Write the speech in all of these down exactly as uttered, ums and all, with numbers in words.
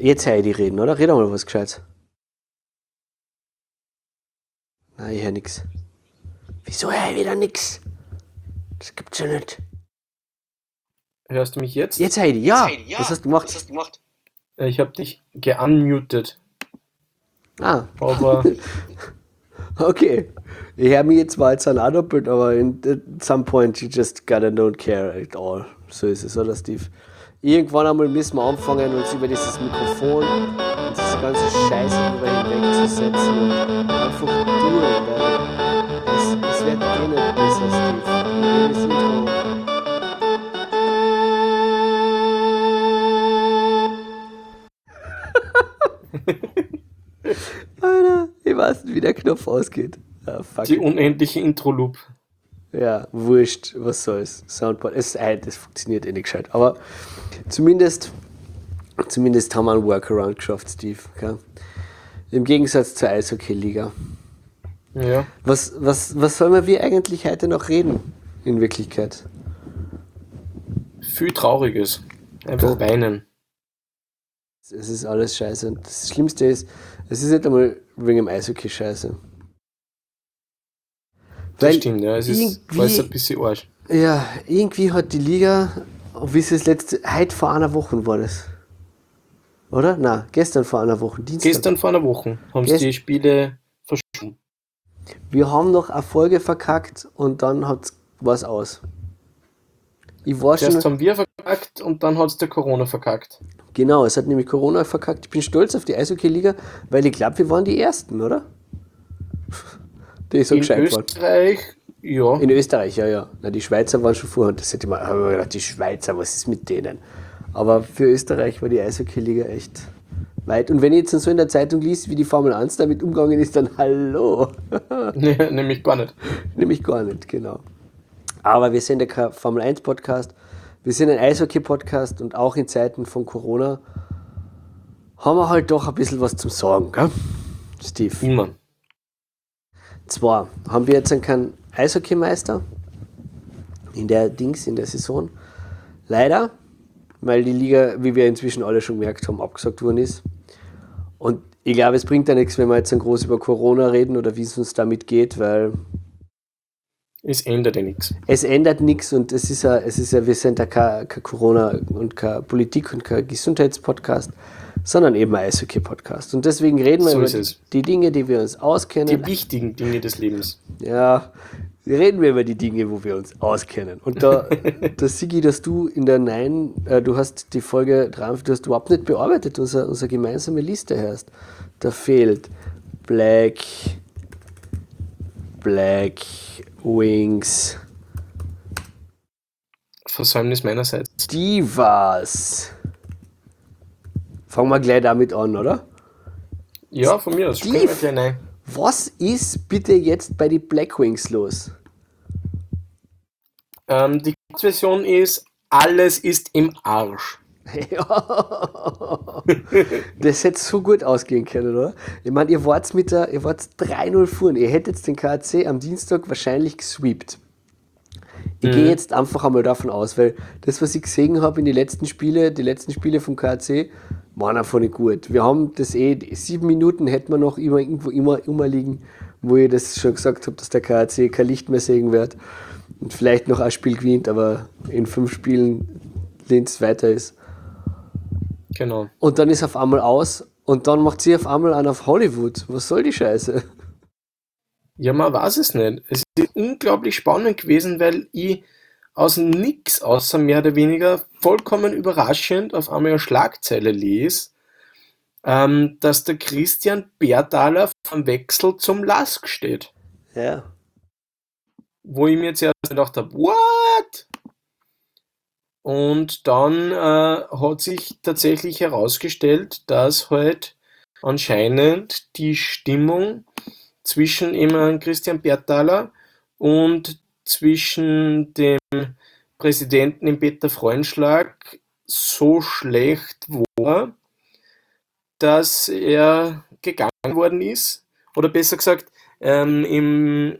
Jetzt höre ich die reden, oder? Red mal was Gescheites. Nein, ich höre nix. Wieso höre ich wieder nix? Das gibt's ja nicht. Hörst du mich jetzt? Jetzt höre ich die. Ja. Was hast du gemacht? Was hast du gemacht? Ich habe dich geunmutet. Ah. Aber Okay. Ich höre mich jetzt mal jetzt an auch doppelt, aber in, at some point you just gotta don't care at all. So ist es, oder Steve? Irgendwann einmal müssen wir anfangen, uns über dieses Mikrofon und diese ganze Scheiße drüber hinwegzusetzen und einfach tun, weil es, es wird eh nicht besser, Steve. Jedes Intro. Alter, ich weiß nicht, wie der Knopf ausgeht. Ah, fuck die it. unendliche Intro-Loop. Ja, wurscht, was soll's. Soundboard, es, äh, das funktioniert eh nicht gescheit. Aber zumindest, zumindest haben wir einen Workaround geschafft, Steve. Gell? Im Gegensatz zur Eishockey-Liga. Ja. Was, was, was sollen wir eigentlich heute noch reden, in Wirklichkeit? Viel Trauriges. Einfach Ja. weinen. Es ist alles scheiße. Und das Schlimmste ist, es ist nicht einmal wegen dem Eishockey scheiße. Das Weil stimmt, ja. Es ist irgendwie- alles ein bisschen Arsch. Ja, irgendwie hat die Liga, wie es das letzte, heute vor einer Woche war das. Oder? Nein, gestern vor einer Woche, Dienstag. Gestern vor einer Woche haben sie Gest- die Spiele verschoben. Wir haben noch eine Folge verkackt und dann hat's was aus. Ich war schon, Zuerst haben wir verkackt und dann hat es der Corona verkackt. genau, es hat nämlich Corona verkackt. Ich bin stolz auf die Eishockey-Liga, weil ich glaube, wir waren die Ersten, oder? Die so In gescheit waren. Österreich, ja. In Österreich, ja, ja. Na, die Schweizer waren schon vorher und das hätte ich mal, hab ich mir gedacht, die Schweizer, was ist mit denen? Aber für Österreich war die Eishockey-Liga echt weit. Und wenn ich jetzt so in der Zeitung liest, wie die Formel eins damit umgegangen ist, dann hallo. Nee, nämlich gar nicht. Nämlich gar nicht, genau. Aber wir sind ja kein Formel eins Podcast, wir sind ein Eishockey-Podcast und auch in Zeiten von Corona haben wir halt doch ein bisschen was zum Sagen, gell? Steve. Immer. Zwar haben wir jetzt keinen Eishockeymeister in der Dings, in der Saison. Leider, weil die Liga, wie wir inzwischen alle schon gemerkt haben, abgesagt worden ist. Und ich glaube, es bringt ja nichts, wenn wir jetzt dann groß über Corona reden oder wie es uns damit geht, weil Es ändert ja nichts. es ändert nichts und es ist ja, es ist ja, wir sind ja kein, kein Corona und kein Politik und kein Gesundheitspodcast, sondern eben ein Eishockey-Podcast. Und deswegen reden wir So über ist es. die Dinge, die wir uns auskennen. Die wichtigen Dinge des Lebens. Ja, reden wir über die Dinge, wo wir uns auskennen. Und da, da Sigi, dass du in der Nein, äh, du hast die Folge dreiundfünfzig, du hast überhaupt nicht bearbeitet, unsere, unsere gemeinsame Liste hörst. Da fehlt Black, Black Wings, Versäumnis meinerseits. Divas. Fangen wir gleich damit an, oder? Ja, von mir aus. Steve. Springen wir gleich rein. Was ist bitte jetzt bei den Black Wings los? Ähm, die Kurzversion ist, alles ist im Arsch. Ja. Das hätte so gut ausgehen können, oder? Ich meine, ihr wart mit der, ihr wart drei null vorn. Ihr hättet den K A C am Dienstag wahrscheinlich gesweept. Ich Mhm. gehe jetzt einfach einmal davon aus, weil das, was ich gesehen habe in den letzten Spiele, die letzten Spiele vom K A C, waren einfach nicht gut. Wir haben das eh, sieben Minuten hätten wir noch immer irgendwo immer, immer liegen, wo ich das schon gesagt habe, dass der K A C kein Licht mehr sehen wird und vielleicht noch ein Spiel gewinnt, aber in fünf Spielen Linz weiter ist. Genau. Und dann ist auf einmal aus und dann macht sie auf einmal einen auf Hollywood. Was soll die Scheiße? Ja, man weiß es nicht. Es ist unglaublich spannend gewesen, weil ich aus dem Nix, außer mehr oder weniger vollkommen überraschend, auf einmal eine Schlagzeile lese, ähm, dass der Christian Bertaler vom Wechsel zum Lask steht. Ja. Wo ich mir jetzt erst gedacht habe, what? Und dann äh, hat sich tatsächlich herausgestellt, dass halt anscheinend die Stimmung zwischen eben Christian Bertaler und zwischen dem Präsidenten im Peter Freundschlag so schlecht war, dass er gegangen worden ist. Oder besser gesagt, ähm, im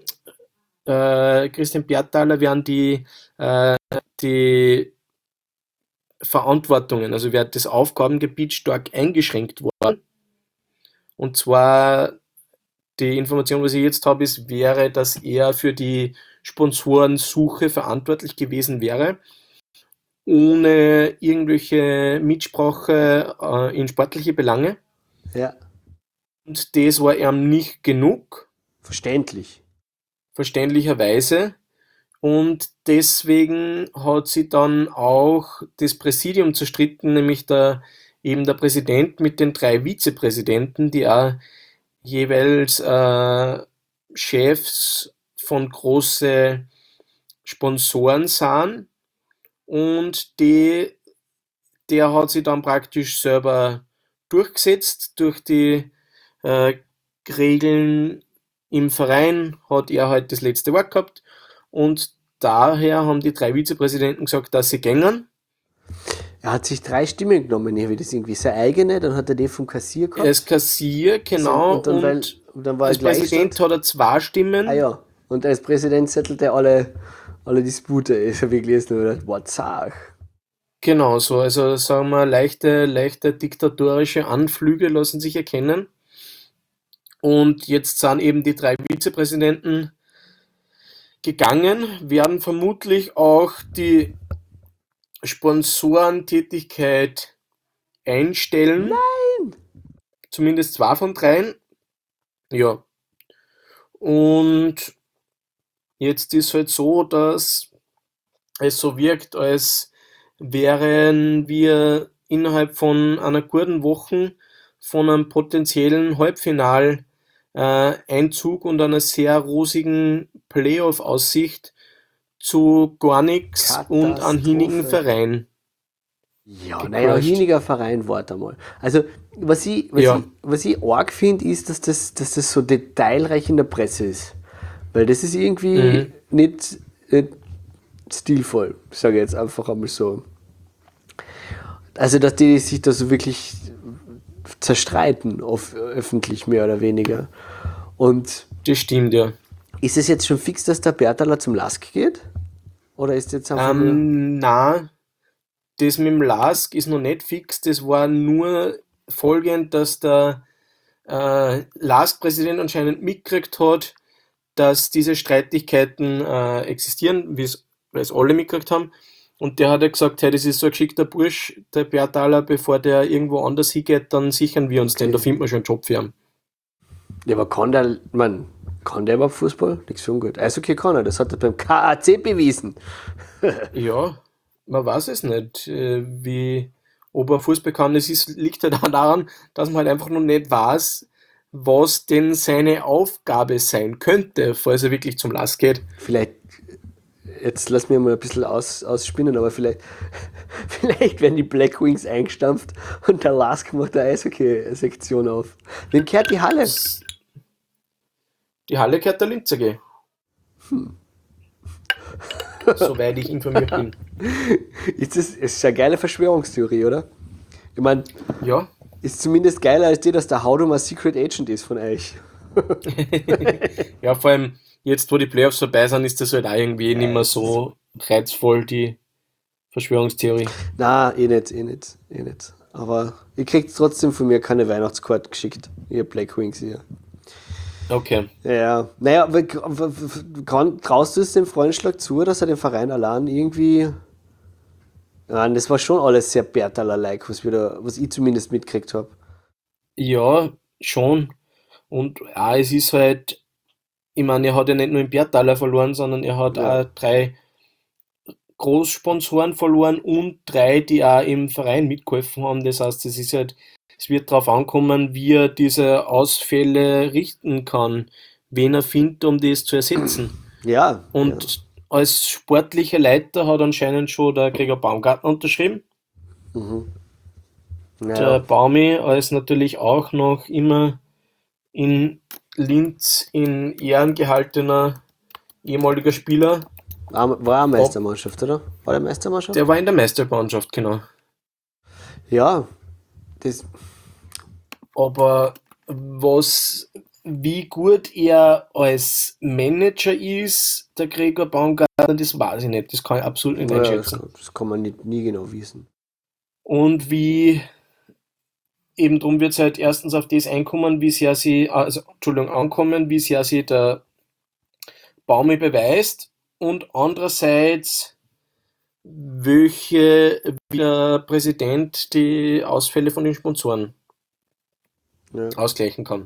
äh, Christian Bertaler werden die, äh, die Verantwortungen, also wird das Aufgabengebiet stark eingeschränkt worden. Und zwar, die Information, was ich jetzt habe, ist, wäre, dass er für die Sponsorensuche verantwortlich gewesen wäre, ohne irgendwelche Mitsprache äh, in sportliche Belange. Ja, Und das war ihm nicht genug, verständlich. verständlicherweise. Und deswegen hat sie dann auch das Präsidium zerstritten, nämlich der, eben der Präsident mit den drei Vizepräsidenten, die auch jeweils äh, Chefs von großen Sponsoren sind. Und die, der hat sich dann praktisch selber durchgesetzt durch die äh, Regeln im Verein, hat er halt das letzte Wort gehabt. Und daher haben die drei Vizepräsidenten gesagt, dass sie gängern. Er hat sich drei Stimmen genommen, wie das irgendwie seine eigene, dann hat er die vom Kassier Er gehabt. ist Kassier, genau, und dann, und, weil, und dann war als er Gleichstand. Präsident hat er zwei Stimmen. Ah ja, und als Präsident settelt er alle, alle Dispute. Ich habe gelesen und gedacht, what Sach. Genau so, also sagen wir, leichte, leichte diktatorische Anflüge lassen sich erkennen. Und jetzt sind eben die drei Vizepräsidenten gegangen, werden vermutlich auch die Sponsorentätigkeit einstellen. Nein! Zumindest zwei von dreien. Ja. Und jetzt ist halt so, dass es so wirkt, als wären wir innerhalb von einer guten Woche von einem potenziellen Halbfinal äh, Einzug und einer sehr rosigen Playoff-Aussicht zu gar nichts und an hienigen Verein. Ja, naja, ein hieniger Verein, warte mal. Also, was ich, was Ja. ich, was ich arg finde, ist, dass das, dass das so detailreich in der Presse ist. Weil das ist irgendwie Mhm. nicht, nicht stilvoll, sage ich jetzt einfach einmal so. Also, dass die sich da so wirklich zerstreiten, auf, öffentlich mehr oder weniger. Und Das stimmt, ja. ist es jetzt schon fix, dass der Bertaler zum Lask geht? Oder ist jetzt einfach nur... Ähm, na, das mit dem Lask ist noch nicht fix. Das war nur folgend, dass der äh, Lask-Präsident anscheinend mitgekriegt hat, dass diese Streitigkeiten äh, existieren, wie es weil es alle mitgekriegt haben. Und der hat ja gesagt, hey, das ist so ein geschickter Bursch, der Bertaler, bevor der irgendwo anders hingeht, dann sichern wir uns den, da finden wir schon einen Job für ihn. Ja, aber kann der, man, kann der überhaupt Fußball? Nichts für ungut. Eishockey kann er, das hat er beim K A C bewiesen. Ja, man weiß es nicht, äh, wie, ob er Fußball kann. Es ist, liegt halt auch daran, dass man halt einfach noch nicht weiß, was denn seine Aufgabe sein könnte, falls er wirklich zum Lask geht. Vielleicht, jetzt lass mir mal ein bisschen aus, ausspinnen, aber vielleicht, vielleicht werden die Black Wings eingestampft und der Lask macht eine Eishockey-Sektion auf. Wem kehrt die Halle? Die Halle gehört der Linzer G. Soweit ich informiert bin. Ist das ist eine geile Verschwörungstheorie, oder? Ich meine, Ja, ist zumindest geiler als die, dass der Haudum ein Secret Agent ist von euch. ja, vor allem jetzt, wo die Playoffs vorbei sind, ist das halt auch irgendwie nicht mehr so reizvoll, die Verschwörungstheorie. Na, eh nicht, eh nicht, eh nicht. Aber ihr kriegt trotzdem von mir keine Weihnachtskarte geschickt, ihr Black Wings hier. Okay. Ja, naja, w- w- w- kann- traust du es dem Freundschlag zu, dass er den Verein allein irgendwie. Nein, das war schon alles sehr Bertaler-like, was, wir da- was ich zumindest mitgekriegt habe. Ja, schon. Und auch, es ist halt, ich meine, er hat ja nicht nur in Bertaler verloren, sondern er hat Ja. auch drei Großsponsoren verloren und drei, die auch im Verein mitgeholfen haben. Das heißt, es ist halt, es wird darauf ankommen, wie er diese Ausfälle richten kann, wen er findet, um das zu ersetzen. Ja, Und als sportlicher Leiter hat anscheinend schon der Gregor Baumgartner unterschrieben. ja. Der ja. Baumi als natürlich auch noch immer in Linz in Ehren gehaltener ehemaliger Spieler. War, war eine Meistermannschaft, oder? War der Meistermannschaft? Der war in der Meistermannschaft, genau. Ja, das, Aber was, wie gut er als Manager ist, der Gregor Baumgartner, das weiß ich nicht. Das kann ich absolut nicht ja, das, einschätzen. kann- das kann man nicht, nie genau wissen. Und wie eben drum wird es halt erstens auf das einkommen, wie sehr sie, also Entschuldigung, ankommen, wie sehr sie der Baumi beweist und andererseits, welche wie der Präsident die Ausfälle von den Sponsoren Ja, ausgleichen kann.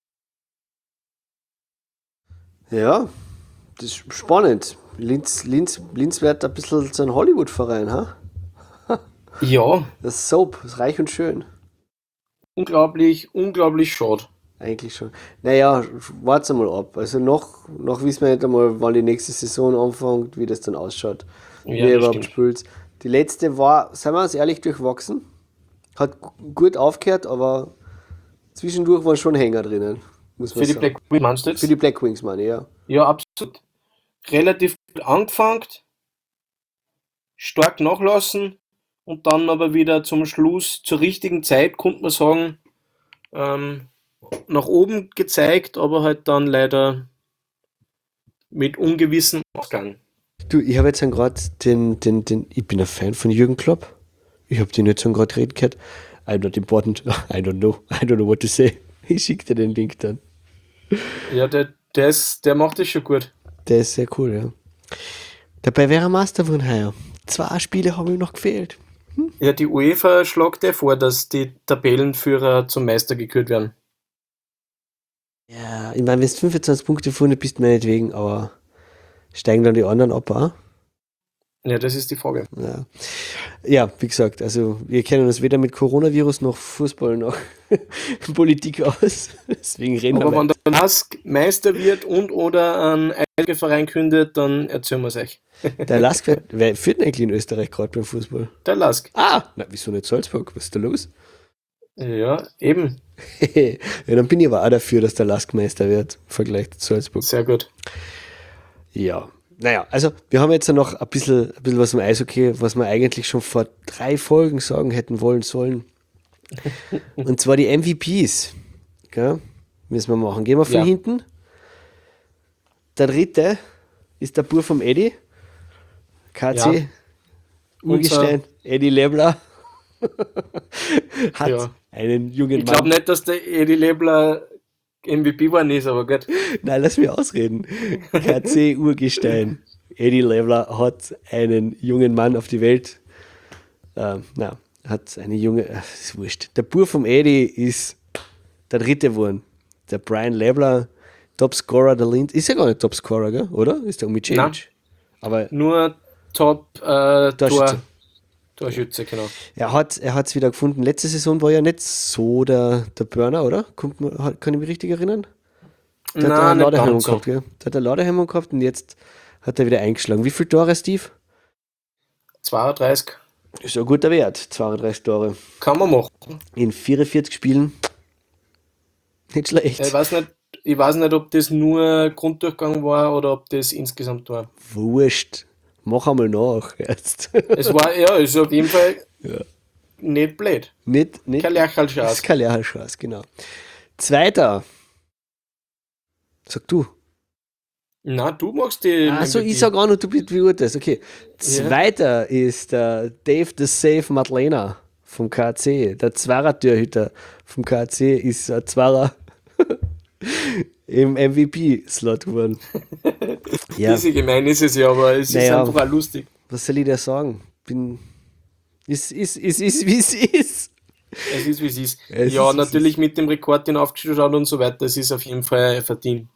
ja, das ist spannend. Linz, Linz, Linz wird ein bisschen so ein Hollywood-Verein, ha? Ja, Das ist Soap, das ist reich und schön. unglaublich, unglaublich schade. Eigentlich schon. Naja, warte mal ab. Also noch, noch wissen wir nicht einmal, wann die nächste Saison anfängt, wie das dann ausschaut. Ja, Wer das überhaupt stimmt. spielt. Die letzte war, seien wir uns ehrlich, durchwachsen. Hat gu- gut aufgehört, aber zwischendurch waren schon Hänger drinnen, muss man Für die sagen. Black Wings meinst du Für die jetzt? Black Wings, meine ich, ja. Ja, absolut. Relativ gut angefangen, stark nachlassen und dann aber wieder zum Schluss zur richtigen Zeit, konnte man sagen, ähm, nach oben gezeigt, aber halt dann leider mit ungewissem Ausgang. Du, ich habe jetzt gerade den, den, den, ich bin ein Fan von Jürgen Klopp. Ich habe den jetzt gerade reden gehört. I'm not important. I don't know. I don't know what to say. Ich schicke dir den Link dann. Ja, der, der, ist, der macht das schon gut. Der ist sehr cool, ja. Dabei wäre er Master von heuer. Zwei Spiele haben ihm noch gefehlt. Ja, die UEFA schlägt ja vor, dass die Tabellenführer zum Meister gekürt werden. Ja, ich meine, wenn du fünfundzwanzig Punkte vorne bist, meinetwegen, aber steigen dann die anderen ab, auch? Ja, das ist die Frage. Ja. Ja, wie gesagt, also wir kennen uns weder mit Coronavirus noch Fußball noch Politik aus. Deswegen reden Aber wir wenn weiter. der Lask Meister wird und oder ein Eishockey-Verein kündet, dann erzählen wir es euch. Der Lask, wer, wer führt denn eigentlich in Österreich gerade beim Fußball? Der Lask. Ah, na, wieso nicht Salzburg? Was ist da los? Ja, eben. Ja, dann bin ich aber auch dafür, dass der Lask Meister wird, im Vergleich zu Salzburg. Sehr gut. Ja, naja, also wir haben jetzt noch ein bisschen, ein bisschen was im Eishockey, was wir eigentlich schon vor drei Folgen sagen hätten wollen sollen. Und zwar die M V Ps. Gell? Müssen wir machen. Gehen wir von Ja. hinten. Der dritte ist der Bur vom Eddie. K C. Ja. Urgestein. Eddie Lebler. Hat Ja. einen jungen Ich glaube Mann. nicht, dass der Edi Lebler M V P geworden ist, aber gut. Nein, lass mich ausreden. K C Urgestein. Eddie Lebler hat einen jungen Mann auf die Welt. Äh, na, hat eine junge. Äh, ist wurscht. Der Bur vom Eddie ist der dritte geworden. Der Brian Lebler, Topscorer der Linz. Ist ja gar nicht Topscorer, gell? Oder? Ist der Umicevic. Nein. Aber Nur Top äh, Torschütze. Tor, Torschütze, genau. er hat er es wieder gefunden. Letzte Saison war ja nicht so der, der Burner, oder? Kommt, man- hat- kann ich mich richtig erinnern? Da hat er Nein, eine nicht Ladehemmung ganz so. gehabt, gell? Da hat er Ladehemmung gehabt und jetzt hat er wieder eingeschlagen. Wie viele Tore, Steve? zweiunddreißig. Ist ein guter Wert, zweiunddreißig Tore. Kann man machen. In vierundvierzig Spielen. Nicht schlecht. Ich weiß nicht, ich weiß nicht, ob das nur Grunddurchgang war oder ob das insgesamt war. Wurscht. Mach einmal nach jetzt. Es war, ja, ist auf jeden Fall nicht blöd. nicht, nicht. Kein Das ist Lerchalschaß. kein Lehrerschatz, genau. Zweiter. Sag du. Na, du machst die. Also M V P. ich sag auch noch, du beurteilst. Okay. Zweiter ist der Dave the Safe Madlena vom K C. Der Zwarer-Torhüter vom K C ist ein Zwarer im M V P-Slot geworden. Ja, Diese gemein ist es ja, aber es ist Naja. einfach auch lustig. was soll ich da sagen? Bin. Ist, ist, ist, ist, wie es ist. Es ist, wie es ist. Es ja, ist, wie es natürlich mit dem Rekord, den er aufgestellt hat und so weiter, es ist auf jeden Fall verdient.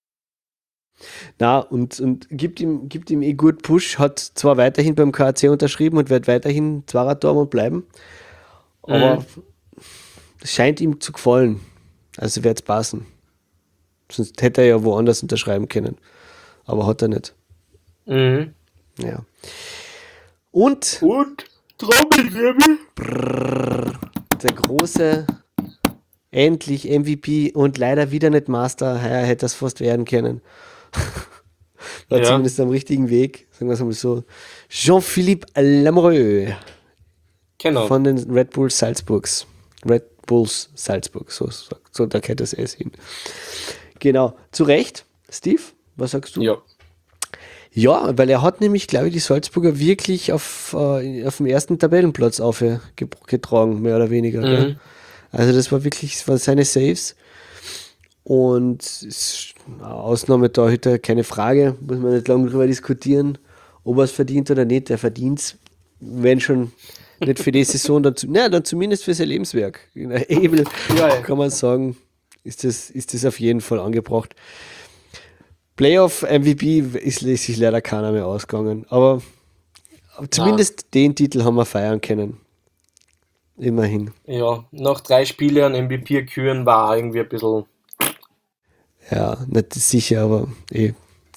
Na, und, und gibt ihm, gibt ihm eh gut Push, hat zwar weiterhin beim K C unterschrieben und wird weiterhin Zwarer-Tormann bleiben, aber es scheint ihm zu gefallen. Also wird es passen. Sonst hätte er ja woanders unterschreiben können. Aber hat er nicht. Mhm. Ja. Und Und Trommelwirbel. der große, endlich M V P und leider wieder nicht Master. Ja, hätte das fast werden können. War Ja. zumindest am richtigen Weg, sagen wir es mal so. Jean-Philippe Lamoureux Genau. von den Red Bulls Salzburgs. Red Bulls Salzburg, so, so, so da kennt das S hin. Genau, zu Recht. Steve, was sagst du? Ja. Ja, weil er hat nämlich, glaube ich, die Salzburger wirklich auf, äh, auf dem ersten Tabellenplatz aufgetragen, mehr oder weniger. Gell? Mhm. Also das war wirklich, das waren seine Saves. Und ist eine Ausnahmetorhüter, keine Frage, muss man nicht lange drüber diskutieren, ob er es verdient oder nicht. Er verdient es, wenn schon nicht für die Saison, dann, zu, na, dann zumindest für sein Lebenswerk. In der Ebel Ja, ja. kann man sagen, ist das, ist das auf jeden Fall angebracht. Playoff-M V P ist, ist sich leider keiner mehr ausgegangen, aber zumindest den Titel haben wir feiern können. Immerhin. Ja, nach drei Spielen an M V P küren war irgendwie ein bisschen. Ja, nicht sicher, aber eh.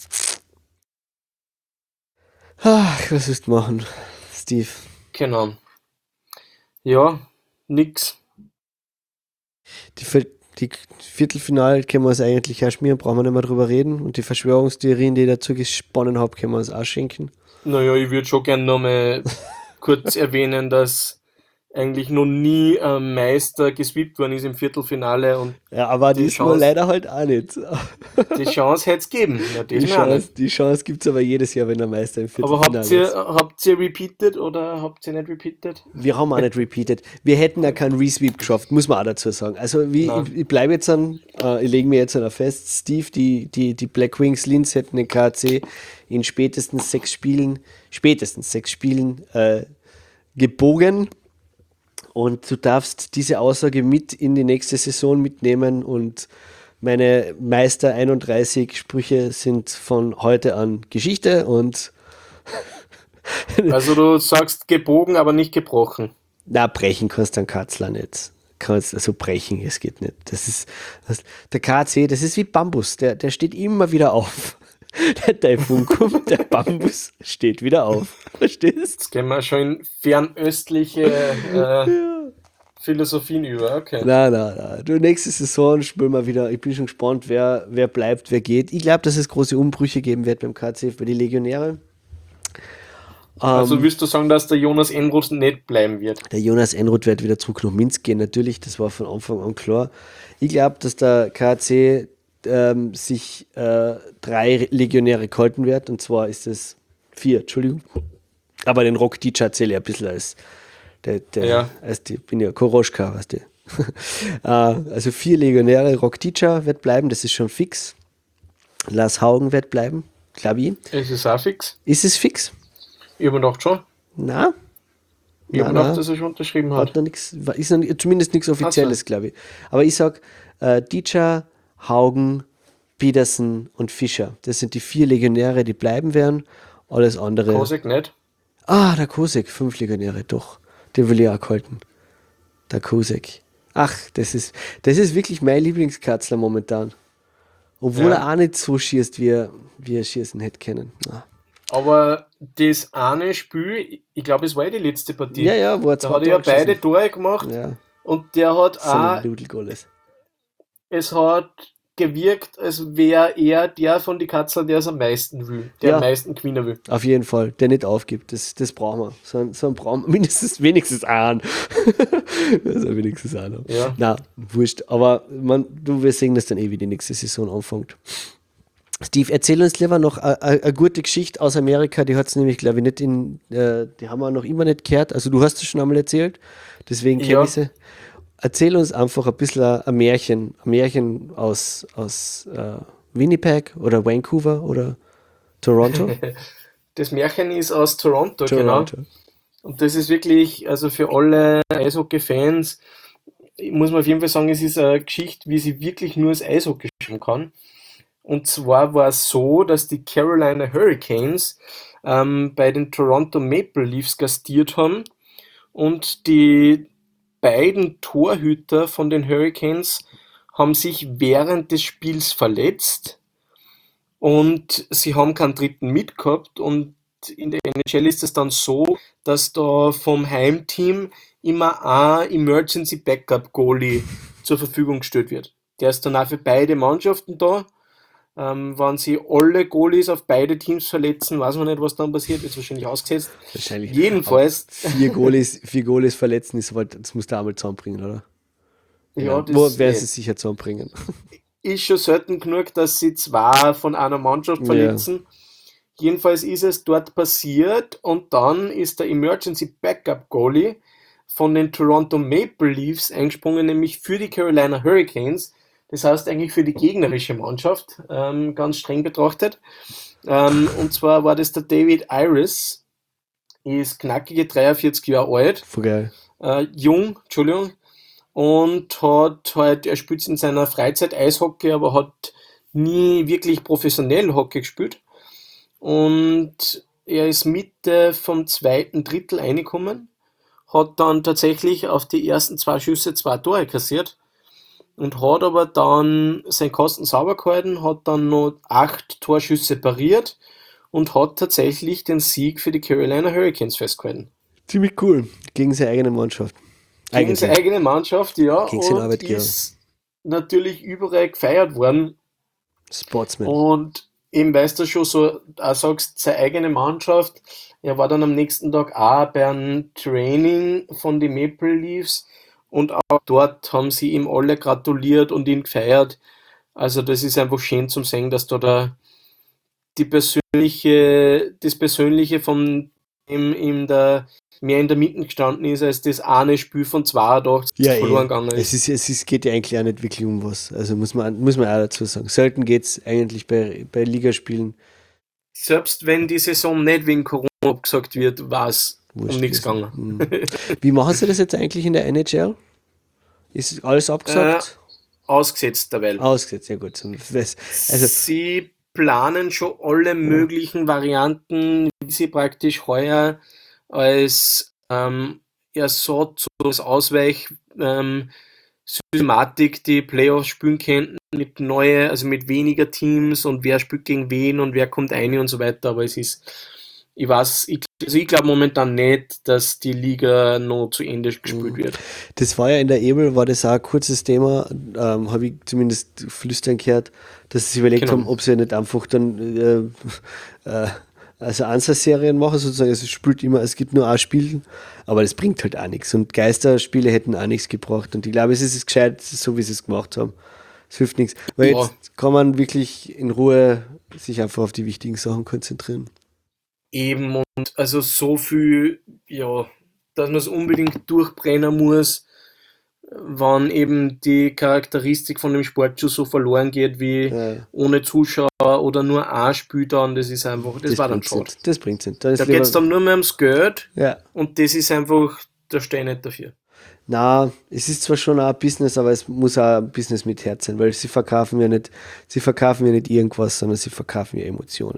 Ach, was willst du machen, Steve? Genau. Ja, nix. Die, Vier- die Viertelfinale können wir uns eigentlich auch schmieren, brauchen wir nicht mehr drüber reden. Und die Verschwörungstheorien, die ich dazu gesponnen habe, können wir uns auch schenken. Naja, ich würde schon gerne nochmal kurz erwähnen, dass eigentlich noch nie ein Meister gesweept worden ist im Viertelfinale und Ja, aber die diesmal Chance, leider halt auch nicht. die Chance hätte es geben. Ja, Die das mir auch nicht. Chance, die Chance gibt es aber jedes Jahr, wenn der Meister im Aber Viertelfinale habt ihr, ist. habt ihr repeated oder habt ihr nicht repeated? Wir haben auch nicht repeated. Wir hätten ja keinen Resweep geschafft, muss man auch dazu sagen. Also wie, Nein. ich, ich bleibe jetzt an, äh, ich lege mir jetzt an fest, Steve, die, die, die Black Wings Linz hätten den K A C in spätestens sechs Spielen, spätestens sechs Spielen äh, gebogen. Und du darfst diese Aussage mit in die nächste Saison mitnehmen und meine Meister einunddreißig Sprüche sind von heute an Geschichte und Also du sagst gebogen, aber nicht gebrochen. na, brechen kannst du einen Katzler nicht. Kannst also brechen, es geht nicht. Das ist, das, der K C, das ist wie Bambus, der, der steht immer wieder auf. Der Taifun kommt, der Bambus steht wieder auf. Verstehst? Jetzt gehen wir schon in fernöstliche äh, Philosophien über. Okay. Na, na, na. Du, nächste Saison spielen wir wieder. Ich bin schon gespannt, wer, wer bleibt, wer geht. Ich glaube, dass es große Umbrüche geben wird beim K C für die Legionäre. Also Ähm, willst du sagen, dass der Jonas Enroth nicht bleiben wird? Der Jonas Enroth wird wieder zurück nach Minsk gehen, natürlich, das war von Anfang an klar. Ich glaube, dass der K C ähm, sich äh, drei Legionäre gehalten wird, und zwar ist es vier, Entschuldigung. Aber den Rock Dicha zähle ich ein bisschen als, der, der, Ja. als die, bin ja Koroschka, weißt du. äh, also vier Legionäre, Rock Dicha wird bleiben, das ist schon fix. Lars Haugen wird bleiben, glaube ich. Es ist auch fix. Ist es fix? Ich habe gedacht schon. Na? Ich habe Na, gedacht, na. dass er schon unterschrieben Hat hat. noch nichts, ist noch, ni- zumindest nichts Offizielles, Ach so. glaube ich. Aber ich sag, äh, Dietscher, Haugen, Petersen und Fischer. Das sind die vier Legionäre, die bleiben werden. Alles andere. Kosek nicht. Ah, der Kosek, fünf Legionäre, doch. Den will ich auch halten. Der Kosek. Ach, das ist, das ist wirklich mein Lieblingskatzler momentan. Obwohl Ja. er auch nicht so schießt, wie er, wie er schießen hätte können. Ah. Aber das eine Spiel, ich glaube, es war eh die letzte Partie. Ja, ja, wo er Da zwei hat er ja Tore beide geschossen. Tore gemacht Ja, und der hat so ein auch, Nudelgolles. es hat gewirkt, als wäre er der von die Katzel, der es am meisten will, der Ja. am meisten gewinnen will. Auf jeden Fall, der nicht aufgibt. Das, das brauchen wir. So, einen- so einen brauchen wir mindestens wenigstens einen. Also wenigstens einer. Ja. Na, wurscht. Aber man, du wirst sehen, dass dann eh wie die nächste Saison anfängt. Steve, erzähl uns lieber noch eine gute Geschichte aus Amerika. Die hat es nämlich, glaube ich, nicht in, äh, die haben wir noch immer nicht gehört. Also du hast es schon einmal erzählt, deswegen kenne Ja. ich sie. Erzähl uns einfach ein bisschen ein Märchen, ein Märchen aus, aus äh, Winnipeg oder Vancouver oder Toronto. Das Märchen ist aus Toronto, genau. Toronto. Und das ist wirklich, also für alle Eishockey-Fans, muss man auf jeden Fall sagen, es ist eine Geschichte, wie sie wirklich nur das Eishockey schreiben kann. Und zwar war es so, dass die Carolina Hurricanes ähm, bei den Toronto Maple Leafs gastiert haben und die beiden Torhüter von den Hurricanes haben sich während des Spiels verletzt und sie haben keinen dritten mitgehabt und in der N H L ist es dann so, dass da vom Heimteam immer ein Emergency Backup Goalie zur Verfügung gestellt wird. Der ist dann auch für beide Mannschaften da. Ähm, wenn sie alle Goalies auf beide Teams verletzen, weiß man nicht, was dann passiert, ist wahrscheinlich ausgesetzt. Wahrscheinlich. Jedenfalls, Aber vier Goalies, vier Goalies verletzen ist, halt- das musst du einmal zusammenbringen, oder? ja, Wo das werden äh, sie sicher zusammenbringen? ist schon selten genug, dass sie zwei von einer Mannschaft Ja. verletzen. jedenfalls ist es dort passiert und dann ist der Emergency Backup Goalie von den Toronto Maple Leafs eingesprungen, nämlich für die Carolina Hurricanes. Das heißt eigentlich für die gegnerische Mannschaft, ähm, ganz streng betrachtet. Ähm, und zwar war das der David Iris, ist knackige dreiundvierzig Jahre alt, Voll geil. äh, jung, Entschuldigung, und hat halt, er spielt in seiner Freizeit Eishockey, aber hat nie wirklich professionell Hockey gespielt. Und er ist Mitte vom zweiten Drittel reingekommen, hat dann tatsächlich auf die ersten zwei Schüsse zwei Tore kassiert und hat aber dann seinen Kasten sauber gehalten, hat dann noch acht Torschüsse pariert und hat tatsächlich den Sieg für die Carolina Hurricanes festgehalten. Ziemlich cool. Gegen seine eigene Mannschaft. Gegen Eigentlich. seine eigene Mannschaft, ja, Gegen seinen und Arbeitgeber. ist natürlich überall gefeiert worden. Sportsman. Und eben, weißt du schon so, auch sagst, seine eigene Mannschaft, er war dann am nächsten Tag auch beim Training von den Maple Leafs und auch dort haben sie ihm alle gratuliert und ihn gefeiert. Also das ist einfach schön zum sehen, dass da, da die persönliche, das Persönliche von ihm in der, mehr in der Mitte gestanden ist, als das eine Spiel von zweiundachtzig Ja, verloren eh. gegangen Es, ist. ist, es ist, geht ja eigentlich auch nicht wirklich um was. Also muss man, muss man auch dazu sagen. Selten geht es eigentlich bei, bei Ligaspielen Selbst wenn die Saison nicht wegen Corona abgesagt wird, war es um wurscht nichts gewesen. gegangen. Mhm. Wie machen sie das jetzt eigentlich in der N H L? Ist alles abgesagt? Ausgesetzt derweil. Ausgesetzt, ja gut. So, das- Also, Sie planen schon alle möglichen Varianten, wie sie praktisch heuer als ähm, Ersatz oder als Ausweich ähm, Systematik die Playoffs spielen könnten mit neue, also mit weniger Teams und wer spielt gegen wen und wer kommt rein und so weiter. Aber es ist, ich weiß, ich, also ich glaube momentan nicht, dass die Liga noch zu Ende gespielt wird. das war ja in der Ebel, war das auch ein kurzes Thema, ähm, habe ich zumindest flüstern gehört, dass sie sich überlegt Genau. haben, ob sie nicht einfach dann äh, äh, also Ansatz-Serien machen, sozusagen. Also es spielt immer, es gibt nur ein Spiel, aber das bringt halt auch nichts. Und Geisterspiele hätten auch nichts gebracht. Und ich glaube, es ist es gescheit, so wie sie es gemacht haben. Es hilft nichts. Weil Ja. jetzt kann man wirklich in Ruhe sich einfach auf die wichtigen Sachen konzentrieren. Eben und also so viel, ja, dass man es unbedingt durchbrennen muss, wann eben die Charakteristik von dem Sport schon so verloren geht wie Ja. ohne Zuschauer oder nur ein Spiel dann, das ist einfach, das, war dann bringt's schade. nicht. Das bringt nicht. Da ist Da geht es lieber, dann nur mehr ums Geld ja. und das ist einfach, da stehe ich nicht dafür. Na, es ist zwar schon auch ein Business, aber es muss auch ein Business mit Herz sein, weil sie verkaufen ja nicht, sie verkaufen ja nicht irgendwas, sondern sie verkaufen ja Emotionen.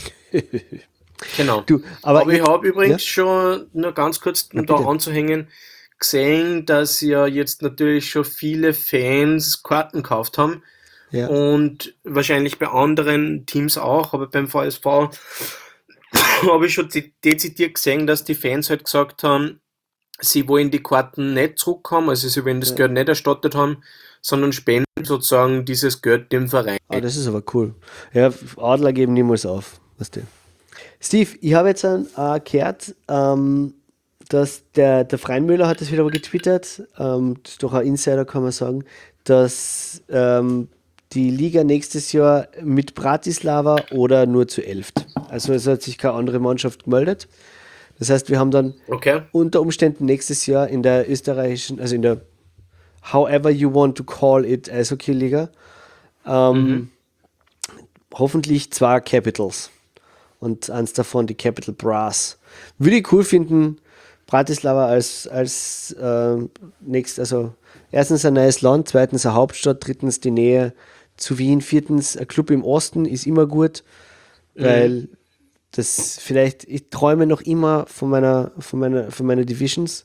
Genau. Du, aber, Aber ich habe übrigens ja? schon, nur ganz kurz, um da bitte. anzuhängen, gesehen, dass ja jetzt natürlich schon viele Fans Karten gekauft haben. Ja. Und wahrscheinlich bei anderen Teams auch, aber beim V S V habe ich schon de- dezidiert gesehen, dass die Fans halt gesagt haben, sie wollen die Karten nicht zurückhaben, also sie wollen das Ja. Geld nicht erstattet haben, sondern spenden sozusagen dieses Geld dem Verein. Ah, das ist aber cool. Ja, Adler geben niemals auf. Weißt du. Steve, ich habe jetzt ein, äh, gehört, ähm, dass der, der Freinmüller hat das wieder mal getwittert, ähm, das ist doch ein Insider, kann man sagen, dass ähm, die Liga nächstes Jahr mit Bratislava oder nur zu elft. Also es hat sich keine andere Mannschaft gemeldet. Das heißt, wir haben dann Okay? unter Umständen nächstes Jahr in der österreichischen, also in der however you want to call it Eishockey-Liga, ähm, hoffentlich zwei Capitals. Und eins davon die Capital Brass. Würde ich cool finden, Bratislava als, als äh, nächst, also erstens ein neues Land, zweitens eine Hauptstadt, drittens die Nähe zu Wien, viertens ein Club im Osten ist immer gut, weil das vielleicht, ich träume noch immer von meiner, von meiner, von meiner Divisions.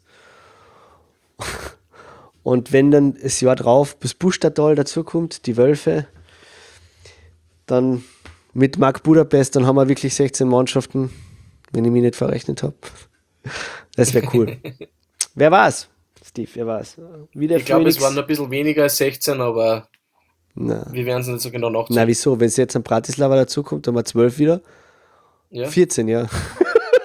Und wenn dann das Jahr drauf das Buchstadtal dazukommt, die Wölfe, dann mit Mark Budapest, dann haben wir wirklich sechzehn Mannschaften, wenn ich mich nicht verrechnet habe. Das wäre cool. Wer war's? Steve, wer war's? Wie der Ich glaube, es Phoenix? waren ein bisschen weniger als sechzehn, aber Na, wir werden es nicht so genau nachzählen. na wieso? Wenn es jetzt an Bratislava dazukommt, dann haben wir zwölf wieder. Ja? vierzehn, ja.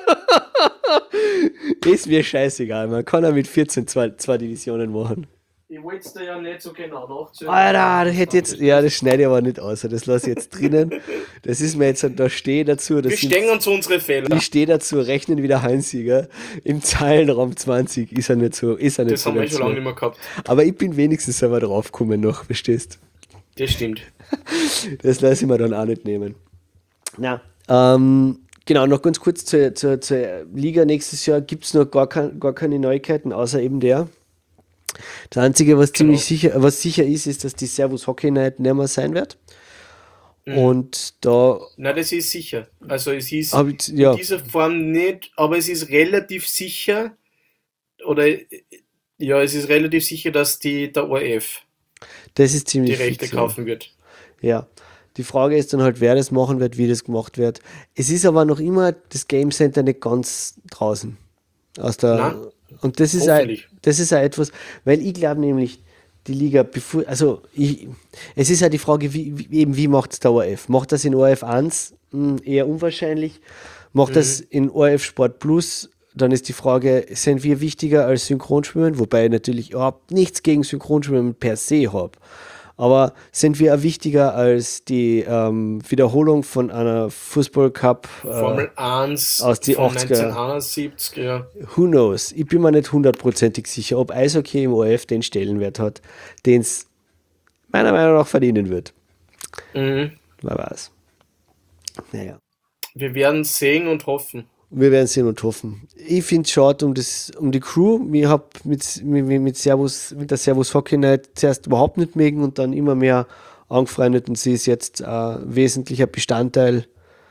Ist mir scheißegal. Man kann ja mit vierzehn zwei, zwei Divisionen machen. Ich wollte es dir ja nicht so genau nachzählen. Alter, das hätte jetzt. Ja, das schneide ich aber nicht aus. Das lasse ich jetzt drinnen. Das ist mir jetzt, da stehe dazu. Das Wir sind, stehen uns unsere Fehler. ich stehe dazu, rechnen wieder Heimsieger. Im Zeilenraum zwanzig ist er nicht so. Ist er nicht Das so haben wir dazu. schon lange nicht mehr gehabt. Aber ich bin wenigstens selber draufgekommen noch, verstehst? Das stimmt. Das lasse ich mir dann auch nicht nehmen. Na, ähm, genau, noch ganz kurz zur, zur, zur Liga nächstes Jahr gibt es noch gar, kein, gar keine Neuigkeiten, außer eben der. Das Einzige, was Genau. ziemlich sicher, was sicher ist, ist, dass die Servus Hockey Night nicht mehr sein wird. Mhm. Und da Nein, das ist sicher. Also es ist habe ich, ja, in dieser Form nicht, aber es ist relativ sicher, oder ja, es ist relativ sicher, dass die der O R F das ist die ziemlich Rechte fix, ja. kaufen wird. Ja. Die Frage ist dann halt, wer das machen wird, wie das gemacht wird. Es ist aber noch immer das Game Center nicht ganz draußen. Aus der, Nein, und das ist, auch, hoffentlich. das ist auch etwas, weil ich glaube nämlich, die Liga, bevor, also ich, es ist ja die Frage, wie, wie, eben, wie macht es der O R F? Macht das in O R F eins? Hm, eher unwahrscheinlich. Macht das in O R F Sport Plus? Dann ist die Frage, sind wir wichtiger als Synchronschwimmen? Wobei ich natürlich überhaupt nichts gegen Synchronschwimmen per se habe. Aber sind wir auch wichtiger als die ähm, Wiederholung von einer Fußball-Cup? Äh, Formel eins aus die von achtziger. neunzehnhunderteinundsiebzig, ja. who knows? Ich bin mir nicht hundertprozentig sicher, ob Eishockey im O R F den Stellenwert hat, den es meiner Meinung nach verdienen wird. Mhm. Wer weiß. Naja. Wir werden sehen und hoffen. Wir werden sehen und hoffen. Ich finde es schade um, das, um die Crew. Ich habe mit, mit, mit, Servus, mit der Servus Hockey Night zuerst überhaupt nicht mögen und dann immer mehr angefreundet und sie ist jetzt ein wesentlicher Bestandteil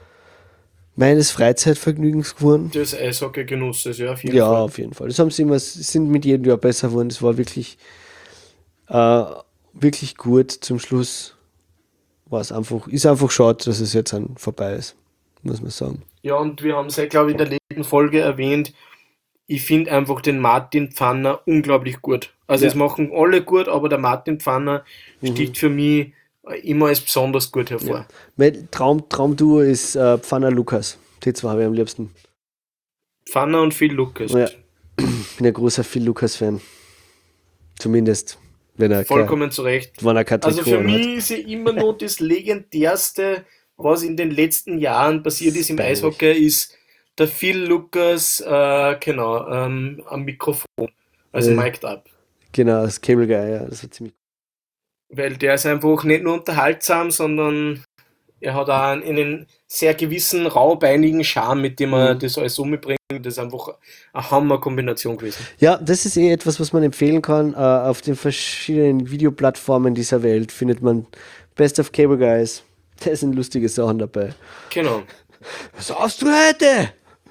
meines Freizeitvergnügens geworden. Des Eishockey-Genusses, ja, auf jeden Ja, Fall. auf jeden Fall. Das haben sie immer, sind mit jedem Jahr besser geworden. Das war wirklich, äh, wirklich gut. Zum Schluss war es einfach, ist einfach schade, dass es jetzt an vorbei ist, muss man sagen. Ja, und wir haben es ja, glaube ich, in der letzten Folge erwähnt. Ich finde einfach den Martin Pfanner unglaublich gut. Also Ja. es machen alle gut, aber der Martin Pfanner sticht für mich immer als besonders gut hervor. Ja. Mein Traum, Traumduo ist äh, Pfanner Lukas. Die zwei habe ich am liebsten. Pfanner und Phil Lucas. Ja. Ich bin ein großer Phil Lukas-Fan. Zumindest, wenn er, Vollkommen zu Recht. kein, wenn er kein Also Trikot für anhat. mich ist ja immer noch das legendärste, was in den letzten Jahren passiert ist im Peinlich. Eishockey, ist der Phil Lucas, äh, genau, ähm, am Mikrofon, also Ja. mic'd up. Genau, das Cable Guy, ja, das war ziemlich. Weil der ist einfach nicht nur unterhaltsam, sondern er hat auch einen, einen sehr gewissen, raubeinigen Charme, mit dem er Mhm. das alles umbringt. Das ist einfach eine Hammer-Kombination gewesen. Ja, das ist eh etwas, was man empfehlen kann. Äh, auf den verschiedenen Videoplattformen dieser Welt findet man Best of Cable Guys. Da sind lustige Sachen dabei. Genau. Was hast du heute?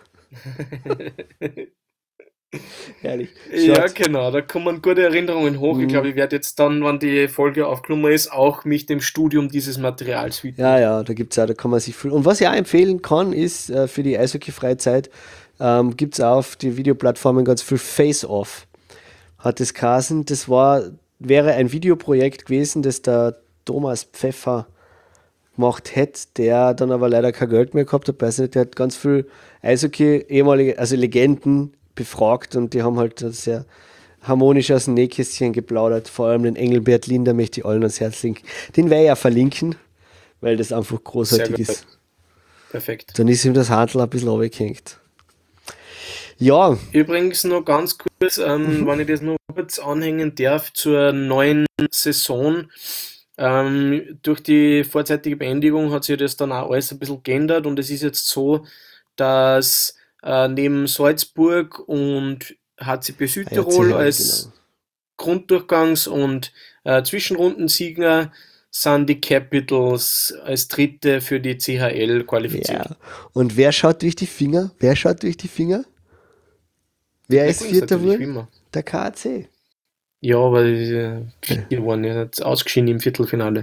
Herrlich. Ja, Schaut. genau, da kommen gute Erinnerungen hoch. Ich glaube, ich werde jetzt dann, wenn die Folge aufgenommen ist, auch mich dem Studium dieses Materials widmen. Ja, ja, da gibt's auch, da kann man sich viel. Und was ich auch empfehlen kann, ist äh, für die Eishockey-Freizeit, ähm, gibt es auf die Videoplattformen ganz viel Face-Off. Hat es geheißen, das war, wäre ein Videoprojekt gewesen, das der Thomas Pfeffer gemacht hätte, der dann aber leider kein Geld mehr gehabt hat. Weiß nicht, der hat ganz viel Eishockey, ehemalige, also Legenden befragt und die haben halt sehr harmonisch aus dem Nähkästchen geplaudert. Vor allem den Engelbert Linder möchte ich allen ans Herz legen. Den werde ich ja verlinken, weil das einfach großartig Sehr gut. ist. Perfekt. Dann ist ihm das Handel ein bisschen runtergehängt. Ja, Übrigens noch ganz kurz, Mhm. ähm, wenn ich das noch kurz anhängen darf, zur neuen Saison. Ähm, durch die vorzeitige Beendigung hat sich das dann auch alles ein bisschen geändert und es ist jetzt so, dass äh, neben Salzburg und H C P Südtirol H C L, als genau. Grunddurchgangs- und äh, Zwischenrundensieger sind die Capitals als Dritte für die C H L qualifiziert. Ja. Und wer schaut durch die Finger? Wer schaut durch die Finger? Wer Ja, ist gut, Vierter natürlich, wie geworden? immer. Der K A C. Ja, aber äh, die waren ja jetzt ausgeschieden im Viertelfinale.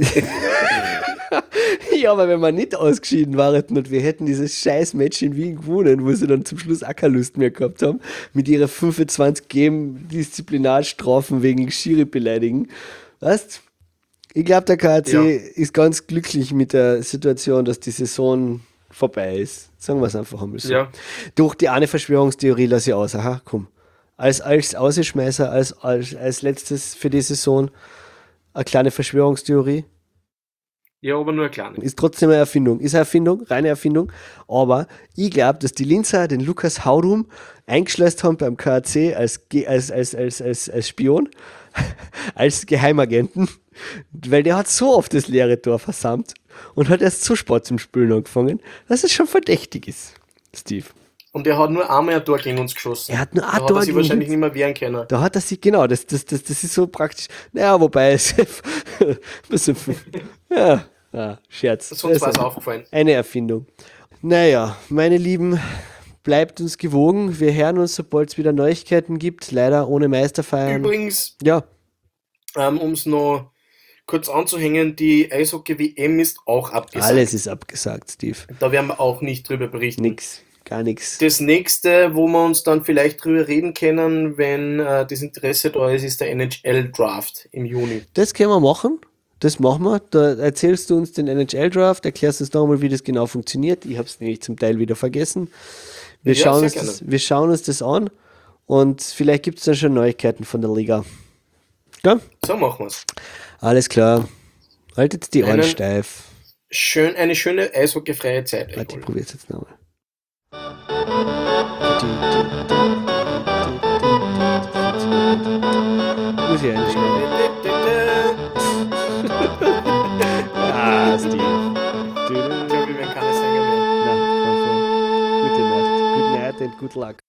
Ja, aber wenn wir nicht ausgeschieden waren und wir hätten dieses scheiß Match in Wien gewonnen, wo sie dann zum Schluss auch keine Lust mehr gehabt haben, mit ihrer fünfundzwanzig Game Disziplinarstrafen wegen Schiri beleidigen. Weißt? Ich glaube, der K A C Ja. ist ganz glücklich mit der Situation, dass die Saison vorbei ist. Sagen wir es einfach einmal so. Ja, Durch die eine Verschwörungstheorie lasse ich aus. Aha, komm. als, als Außenschmeißer, als, als, als letztes für die Saison eine kleine Verschwörungstheorie. Ja, aber nur eine kleine. Ist trotzdem eine Erfindung. Ist eine Erfindung, reine Erfindung. Aber ich glaube, dass die Linzer den Lukas Haurum eingeschleust haben beim K A C als, Ge- als, als, als, als, als Spion, als Geheimagenten, weil der hat so oft das leere Tor versammelt und hat erst so spät zum Spielen angefangen, dass es schon verdächtig ist, Steve. Und er hat nur einmal ein Tor gegen uns geschossen. Er hat nur ein da Tor hat er sich gegen wahrscheinlich uns. nicht mehr wehren können. Da hat er sich, genau, das, das, das, das ist so praktisch. Naja, wobei es. bisschen, ja, ja, Scherz. Sonst war es Also, aufgefallen. eine Erfindung. Naja, meine Lieben, bleibt uns gewogen. Wir hören uns, sobald es wieder Neuigkeiten gibt. Leider ohne Meisterfeiern. Übrigens, Ja, ähm, um es noch kurz anzuhängen, die Eishockey-W M ist auch abgesagt. alles ist abgesagt, Steve. Da werden wir auch nicht drüber berichten. Nix, gar nichts. Das nächste, wo wir uns dann vielleicht drüber reden können, wenn äh, das Interesse da ist, ist der N H L-Draft im Juni. Das können wir machen. Das machen wir. Da erzählst du uns den N H L-Draft, erklärst uns nochmal, wie das genau funktioniert. Ich habe es nämlich zum Teil wieder vergessen. Wir, Ja, schauen sehr uns gerne. das, wir schauen uns das an und vielleicht gibt es dann schon Neuigkeiten von der Liga. Ja, So machen wir es. alles klar. Haltet die Ohren Einen- steif. Schön, eine schöne eishockeyfreie Zeit. euch Warte, ich wohl. probiere es jetzt nochmal. Muss ich einschneiden. Ah, Steve. Ich glaube, wir werden keine Sänger mehr. Na, komm schon. Gute Nacht. Good night and good luck.